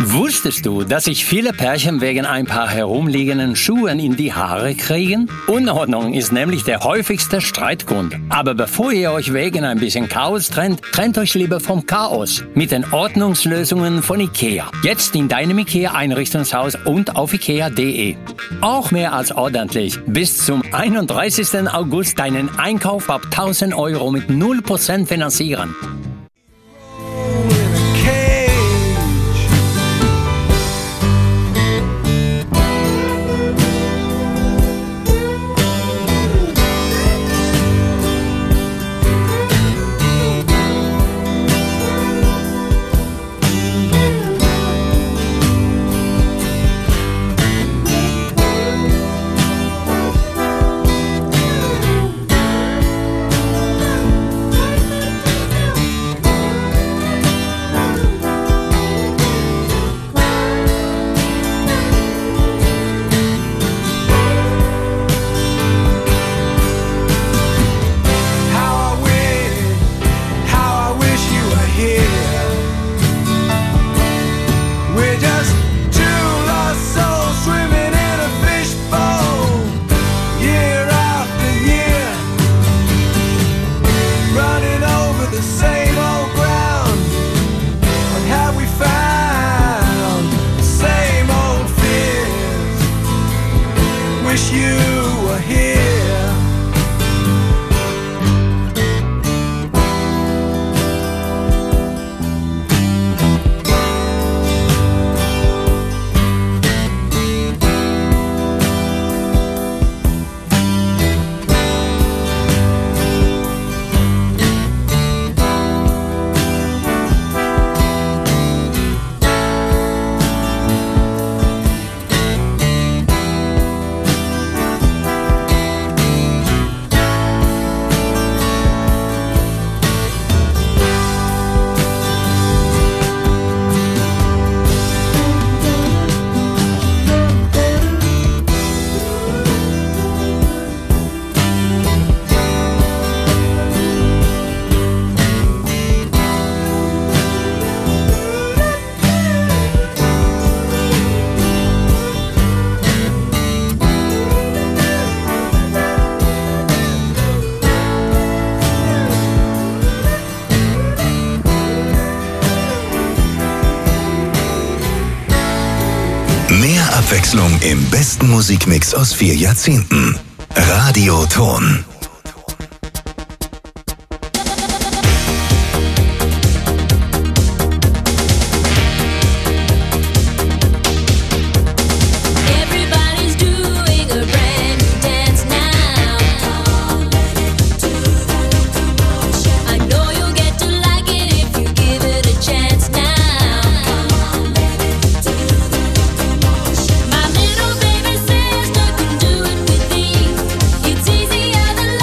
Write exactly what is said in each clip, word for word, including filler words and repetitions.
Wusstest du, dass sich viele Pärchen wegen ein paar herumliegenden Schuhen in die Haare kriegen? Unordnung ist nämlich der häufigste Streitgrund. Aber bevor ihr euch wegen ein bisschen Chaos trennt, trennt euch lieber vom Chaos mit den Ordnungslösungen von IKEA. Jetzt in deinem IKEA-Einrichtungshaus und auf ikea punkt de. Auch mehr als ordentlich. Bis zum einunddreißigsten August deinen Einkauf ab tausend Euro mit null Prozent finanzieren. Abwechslung im besten Musikmix aus vier Jahrzehnten. Radioton. It's easy.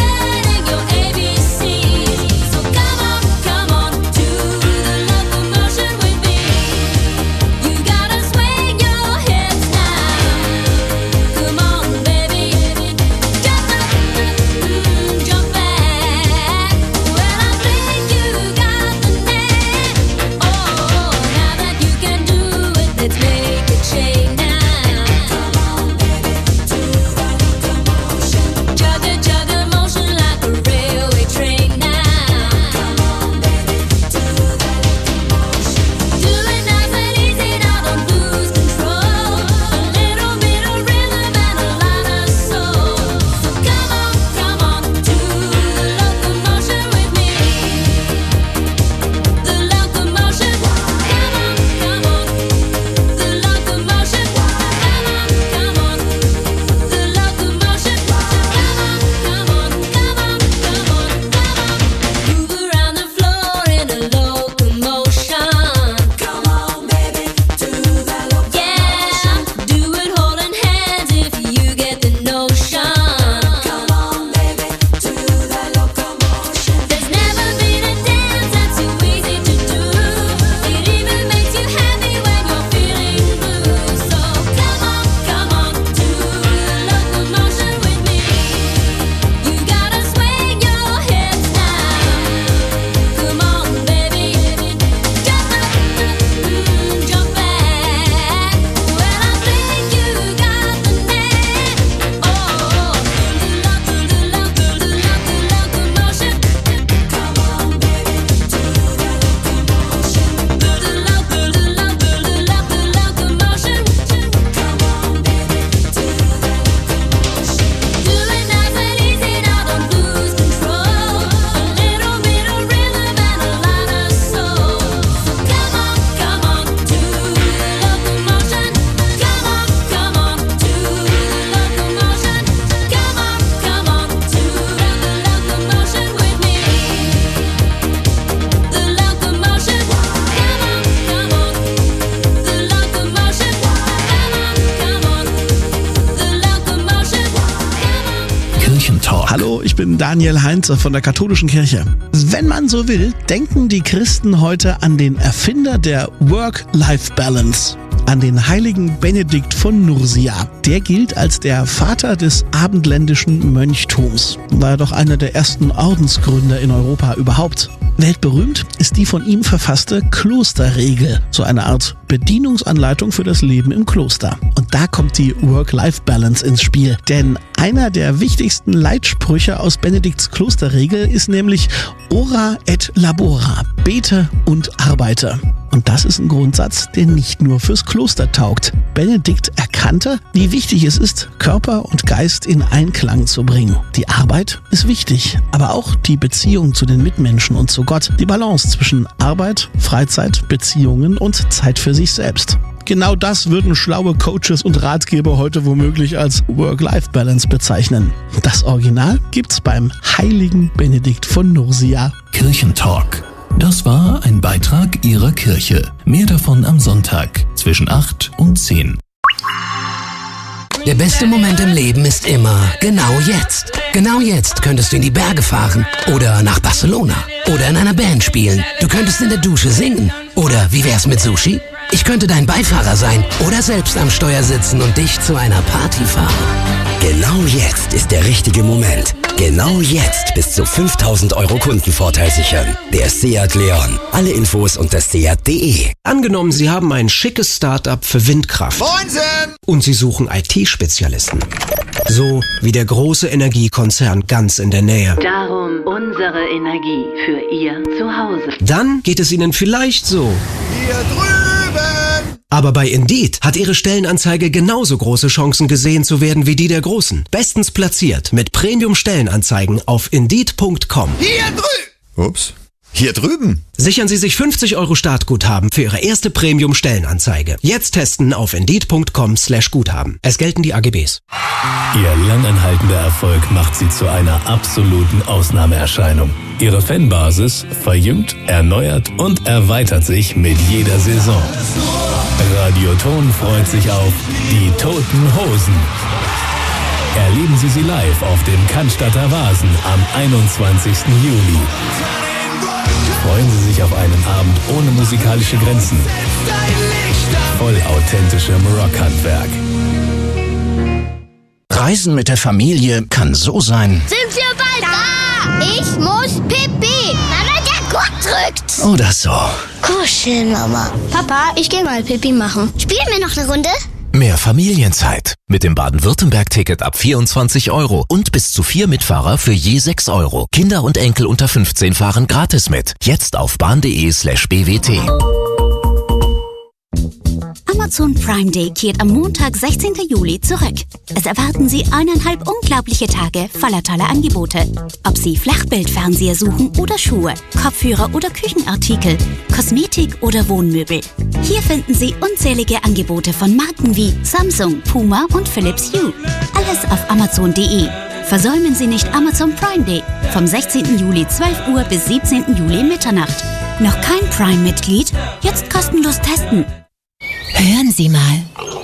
Hallo, ich bin Daniel Heinze von der Katholischen Kirche. Wenn man so will, denken die Christen heute an den Erfinder der Work-Life-Balance, an den heiligen Benedikt von Nursia. Der gilt als der Vater des abendländischen Mönchtums. War ja doch einer der ersten Ordensgründer in Europa überhaupt. Weltberühmt ist die von ihm verfasste Klosterregel, so eine Art Bedienungsanleitung für das Leben im Kloster. Und da kommt die Work-Life-Balance ins Spiel. Denn einer der wichtigsten Leitsprüche aus Benedikts Klosterregel ist nämlich Ora et labora, bete und arbeite. Und das ist ein Grundsatz, der nicht nur fürs Kloster taugt. Benedikt erkannte, wie wichtig es ist, Körper und Geist in Einklang zu bringen. Die Arbeit ist wichtig, aber auch die Beziehung zu den Mitmenschen und zu Gott. Die Balance zwischen Arbeit, Freizeit, Beziehungen und Zeit für sich selbst. Genau das würden schlaue Coaches und Ratgeber heute womöglich als Work-Life-Balance bezeichnen. Das Original gibt's beim heiligen Benedikt von Nursia. Kirchentalk. Das war ein Beitrag Ihrer Kirche. Mehr davon am Sonntag zwischen acht und zehn. Der beste Moment im Leben ist immer genau jetzt. Genau jetzt könntest du in die Berge fahren oder nach Barcelona oder in einer Band spielen. Du könntest in der Dusche singen. Oder wie wär's mit Sushi? Ich könnte dein Beifahrer sein oder selbst am Steuer sitzen und dich zu einer Party fahren. Genau jetzt ist der richtige Moment. Genau jetzt bis zu fünftausend Euro Kundenvorteil sichern. Der Seat Leon. Alle Infos unter seat punkt de. Angenommen, Sie haben ein schickes Start-up für Windkraft. Moinsen! Und Sie suchen I T-Spezialisten. So wie der große Energiekonzern ganz in der Nähe. Darum unsere Energie für Ihr Zuhause. Dann geht es Ihnen vielleicht so. Hier drüben! Aber bei Indeed hat Ihre Stellenanzeige genauso große Chancen gesehen zu werden wie die der Großen. Bestens platziert mit Premium-Stellenanzeigen auf Indeed punkt com. Hier drüben! Ups. Hier drüben? Sichern Sie sich fünfzig Euro Startguthaben für Ihre erste Premium-Stellenanzeige. Jetzt testen auf Indeed punkt com slash Guthaben. Es gelten die A G Bs. Ihr langanhaltender Erfolg macht sie zu einer absoluten Ausnahmeerscheinung. Ihre Fanbasis verjüngt, erneuert und erweitert sich mit jeder Saison. Radioton freut sich auf die Toten Hosen. Erleben Sie sie live auf dem Cannstatter Vasen am einundzwanzigsten Juli. Freuen Sie sich auf einen Abend ohne musikalische Grenzen. Voll authentischem Rockhandwerk. Reisen mit der Familie kann so sein. Sind wir bald da? Ich muss pipi. Mama, der Gurt drückt. Oder so. Kuscheln, Mama. Papa, ich gehe mal pipi machen. Spielen wir noch eine Runde? Mehr Familienzeit. Mit dem Baden-Württemberg-Ticket ab vierundzwanzig Euro und bis zu vier Mitfahrer für je sechs Euro. Kinder und Enkel unter fünfzehn fahren gratis mit. Jetzt auf bahn.de slash bwt. Amazon Prime Day kehrt am Montag, sechzehnten Juli zurück. Es erwarten Sie eineinhalb unglaubliche Tage voller toller Angebote. Ob Sie Flachbildfernseher suchen oder Schuhe, Kopfhörer oder Küchenartikel, Kosmetik oder Wohnmöbel. Hier finden Sie unzählige Angebote von Marken wie Samsung, Puma und Philips Hue. Alles auf amazon punkt de. Versäumen Sie nicht Amazon Prime Day vom sechzehnten Juli zwölf Uhr bis siebzehnten Juli Mitternacht. Noch kein Prime-Mitglied? Jetzt kostenlos testen. Hören Sie mal.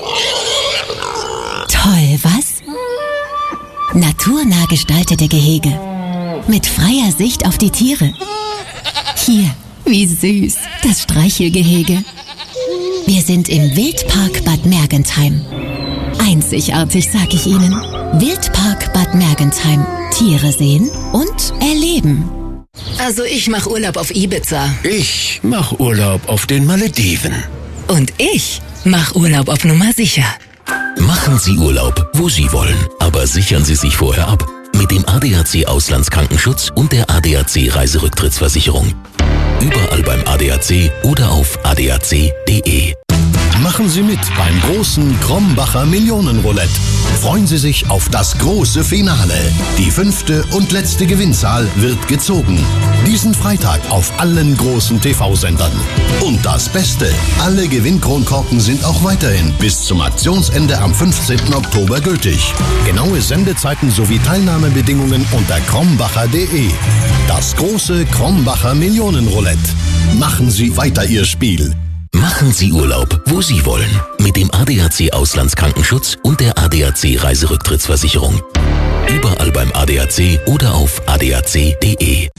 Toll, was? Naturnah gestaltete Gehege. Mit freier Sicht auf die Tiere. Hier, wie süß, das Streichelgehege. Wir sind im Wildpark Bad Mergentheim. Einzigartig, sag ich Ihnen. Wildpark Bad Mergentheim. Tiere sehen und erleben. Also ich mache Urlaub auf Ibiza. Ich mache Urlaub auf den Malediven. Und ich mach Urlaub auf Nummer sicher. Machen Sie Urlaub, wo Sie wollen, aber sichern Sie sich vorher ab. Mit dem A D A C Auslandskrankenschutz und der A D A C Reiserücktrittsversicherung. Überall beim A D A C oder auf a d a c punkt de. Machen Sie mit beim großen Krombacher Millionenroulette. Freuen Sie sich auf das große Finale. Die fünfte und letzte Gewinnzahl wird gezogen. Diesen Freitag auf allen großen T V-Sendern. Und das Beste, alle Gewinnkronkorken sind auch weiterhin bis zum Aktionsende am fünfzehnten Oktober gültig. Genaue Sendezeiten sowie Teilnahmebedingungen unter krombacher punkt de. Das große Krombacher Millionenroulette. Machen Sie weiter Ihr Spiel. Machen Sie Urlaub, wo Sie wollen. Mit dem A D A C Auslandskrankenschutz und der A D A C Reiserücktrittsversicherung. Überall beim A D A C oder auf a d a c punkt d e.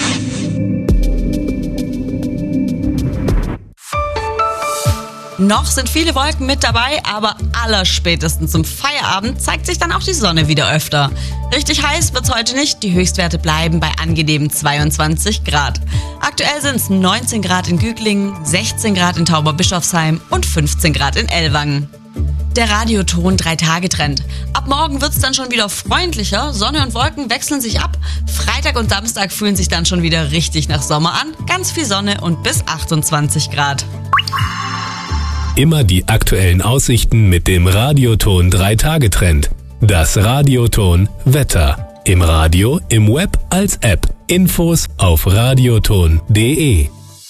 Noch sind viele Wolken mit dabei, aber allerspätestens zum Feierabend zeigt sich dann auch die Sonne wieder öfter. Richtig heiß wird's heute nicht, die Höchstwerte bleiben bei angenehmen zweiundzwanzig Grad. Aktuell sind es neunzehn Grad in Güglingen, sechzehn Grad in Tauberbischofsheim und fünfzehn Grad in Ellwangen. Der Radioton drei-Tage-Trend. Ab morgen wird's dann schon wieder freundlicher, Sonne und Wolken wechseln sich ab. Freitag und Samstag fühlen sich dann schon wieder richtig nach Sommer an, ganz viel Sonne und bis achtundzwanzig Grad. Immer die aktuellen Aussichten mit dem Radioton drei-Tage-Trend. Das Radioton Wetter. Im Radio, im Web als App. Infos auf radioton punkt d e.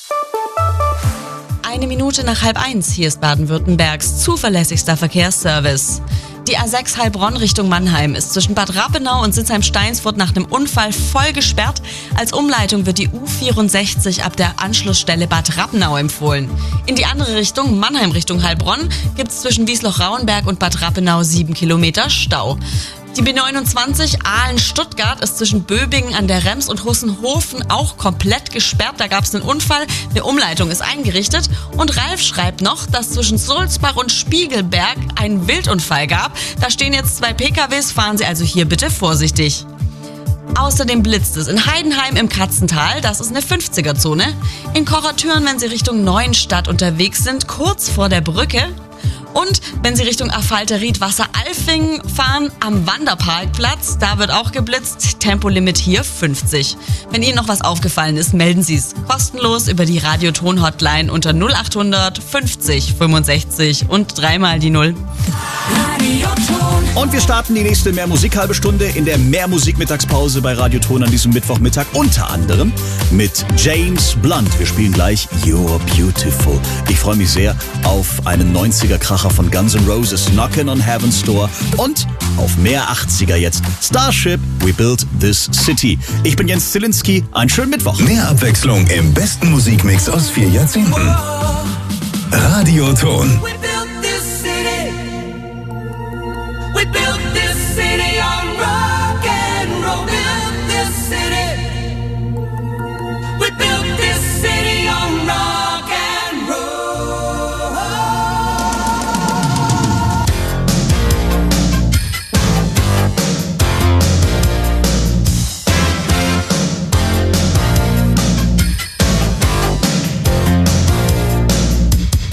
Eine Minute nach halb eins, hier ist Baden-Württembergs zuverlässigster Verkehrsservice. Die A sechs Heilbronn Richtung Mannheim ist zwischen Bad Rappenau und Sinsheim-Steinsfurt nach einem Unfall voll gesperrt. Als Umleitung wird die U vierundsechzig ab der Anschlussstelle Bad Rappenau empfohlen. In die andere Richtung, Mannheim Richtung Heilbronn, gibt es zwischen Wiesloch-Rauenberg und Bad Rappenau sieben Kilometer Stau. Die B neunundzwanzig Aalen-Stuttgart ist zwischen Böbingen an der Rems und Hussenhofen auch komplett gesperrt. Da gab es einen Unfall, eine Umleitung ist eingerichtet. Und Ralf schreibt noch, dass zwischen Sulzbach und Spiegelberg einen Wildunfall gab. Da stehen jetzt zwei P K Ws, fahren Sie also hier bitte vorsichtig. Außerdem blitzt es in Heidenheim im Katzental, das ist eine fünfziger-Zone. In Kochertürn, wenn Sie Richtung Neuenstadt unterwegs sind, kurz vor der Brücke. Und wenn Sie Richtung Affalteried-Wasser-Alfing fahren, am Wanderparkplatz, da wird auch geblitzt, Tempolimit hier fünfzig. Wenn Ihnen noch was aufgefallen ist, melden Sie es kostenlos über die Radioton-Hotline unter null achthundert fünfzig fünfundsechzig und dreimal die Null. Und wir starten die nächste Mehr-Musik-halbe Stunde in der Mehr-Musik-Mittagspause bei Radioton an diesem Mittwochmittag. Unter anderem mit James Blunt. Wir spielen gleich You're Beautiful. Ich freue mich sehr auf einen neunziger-Kracher von Guns N' Roses, Knockin' on Heaven's Door. Und auf mehr achtziger jetzt, Starship, We Built This City. Ich bin Jens Zielinski, einen schönen Mittwoch. Mehr Abwechslung im besten Musikmix aus vier Jahrzehnten. Radioton. We built this city on rock and roll. Built this city. We built this city on rock and roll.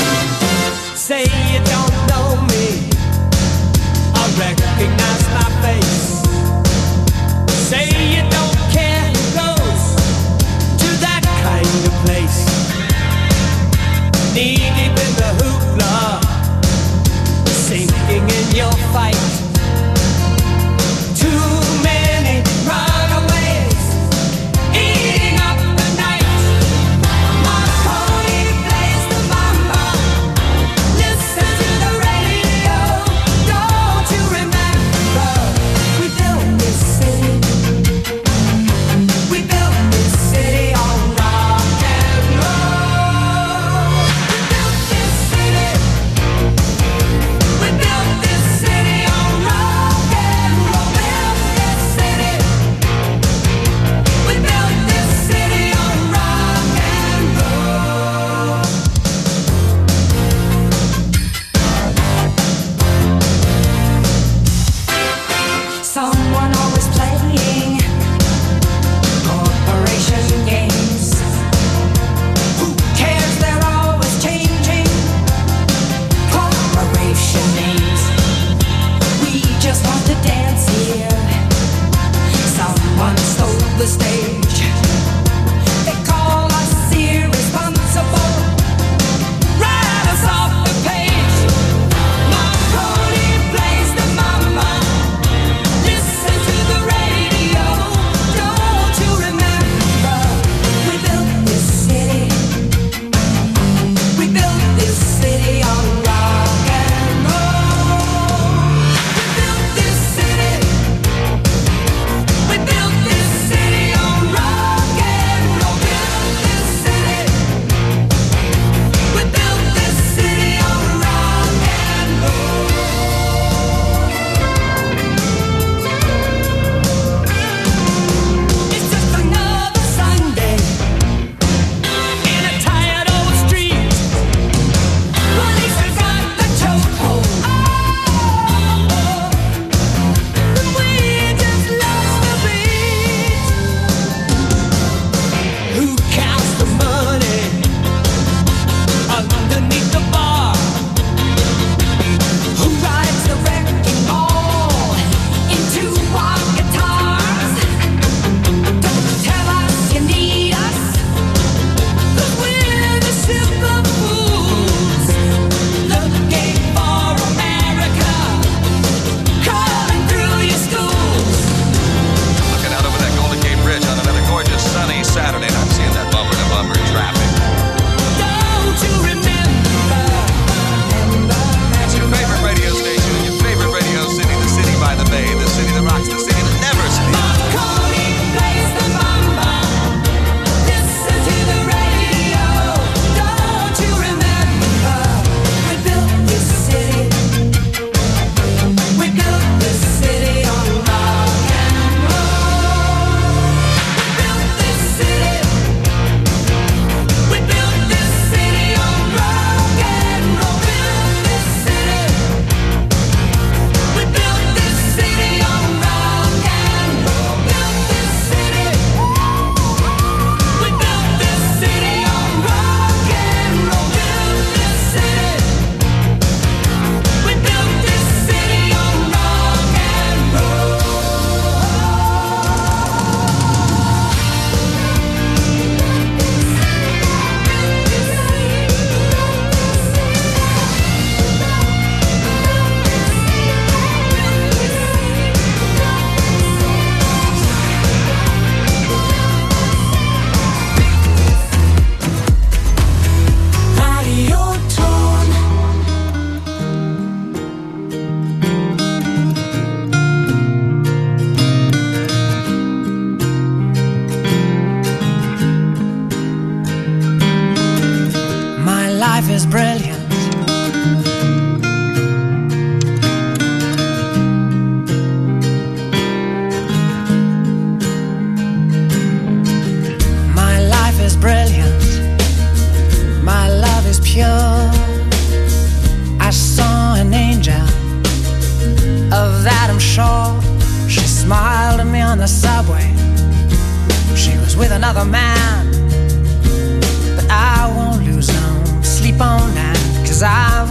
Say you don't know me, recognize my face.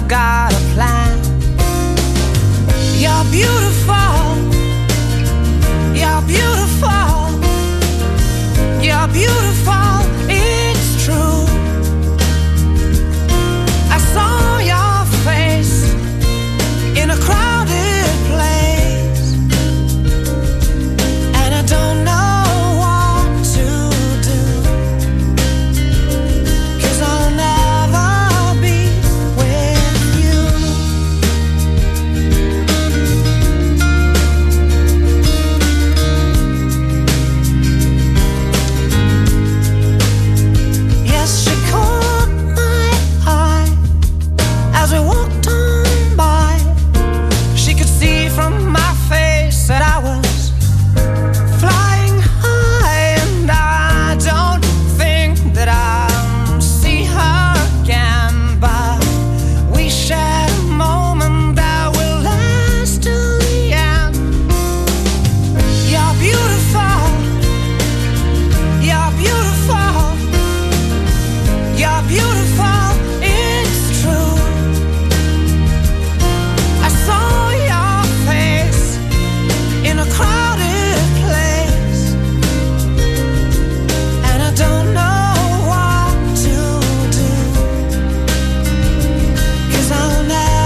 you've got a plan. You're beautiful, you're beautiful.